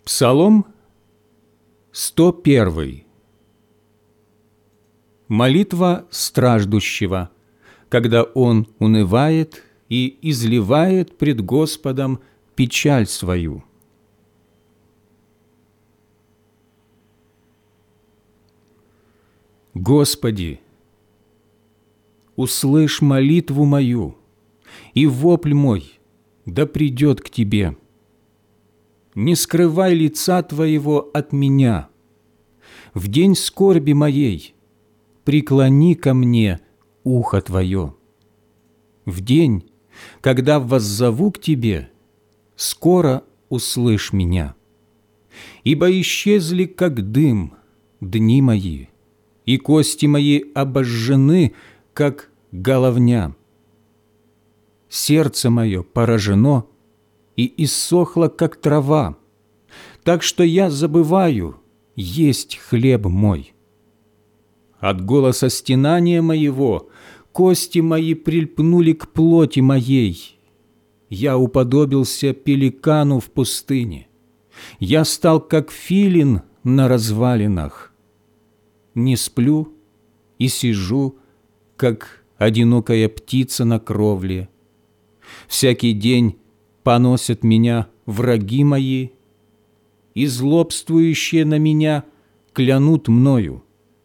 Псалом 101. Молитва страждущего, когда он унывает и изливает пред Господом печаль свою. Господи, услышь молитву мою, и вопль мой да придет к Тебе. Не скрывай лица Твоего от меня. В день скорби моей преклони ко мне ухо Твое. В день, когда воззову к Тебе, скоро услышь меня. Ибо исчезли, как дым, дни мои, и кости мои обожжены, как головня. Сердце мое поражено и иссохло, как трава, так что я забываю есть хлеб мой. От голоса стенания моего кости мои прильпнули к плоти моей. Я уподобился пеликану в пустыне. Я стал, как филин на развалинах. Не сплю и сижу, как одинокая птица на кровле. Всякий день поносят меня враги мои, и злобствующие на меня клянут мною.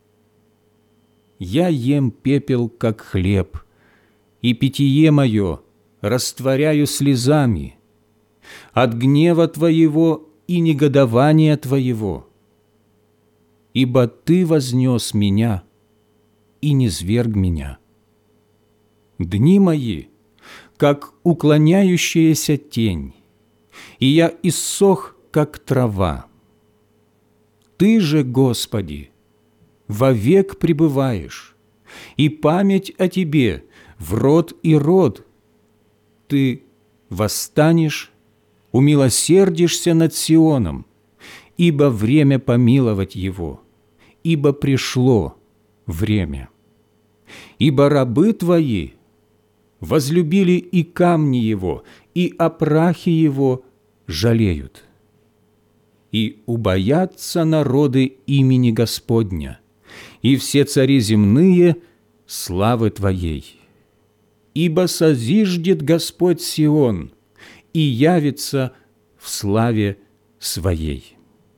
Я ем пепел, как хлеб, и питье мое растворяю слезами от гнева Твоего и негодования Твоего. Ибо Ты вознес меня и низверг меня. Дни мои, как уклоняющаяся тень, и я иссох, как трава. Ты же, Господи, вовек пребываешь, и память о Тебе в род и род. Ты восстанешь, умилосердишься над Сионом, ибо время помиловать его, ибо пришло время. Ибо рабы Твои возлюбили и камни его, и о прахе его жалеют. И убоятся народы имени Господня, и все цари земные славы Твоей. Ибо созиждет Господь Сион и явится в славе Своей.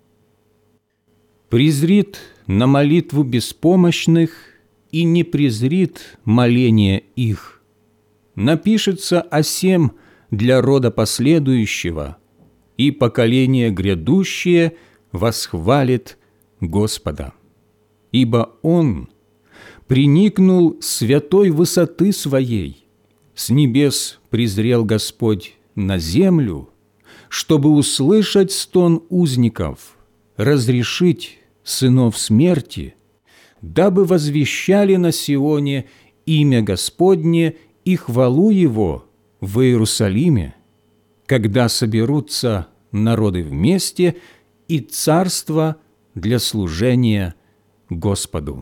Презрит на молитву беспомощных и не презрит моление их. Напишется о сем для рода последующего, и поколение грядущее восхвалит Господа. Ибо Он приникнул святой высоты Своей, с небес презрел Господь на землю, чтобы услышать стон узников, разрешить сынов смерти, дабы возвещали на Сионе имя Господне и хвалу Его в Иерусалиме, когда соберутся народы вместе и царство для служения Господу.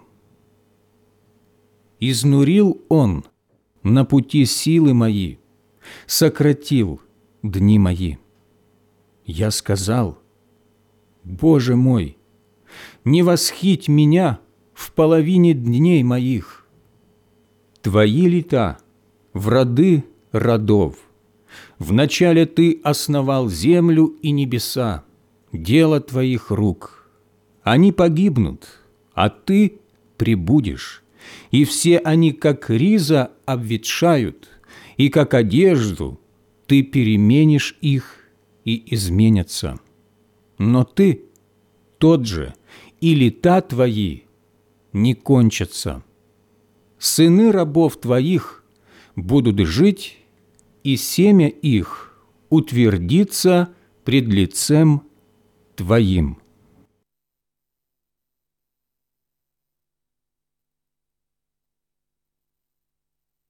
Изнурил Он на пути силы мои, сократил дни мои. Я сказал: Боже мой, не восхить меня в половине дней моих. Твои лета в роды родов. Вначале Ты основал землю и небеса, дело Твоих рук. Они погибнут, а Ты пребудешь, и все они, как риза, обветшают, и как одежду Ты переменишь их и изменятся. Но Ты тот же, и лета Твои не кончатся. Сыны рабов Твоих будут жить, и семя их утвердится пред лицем Твоим.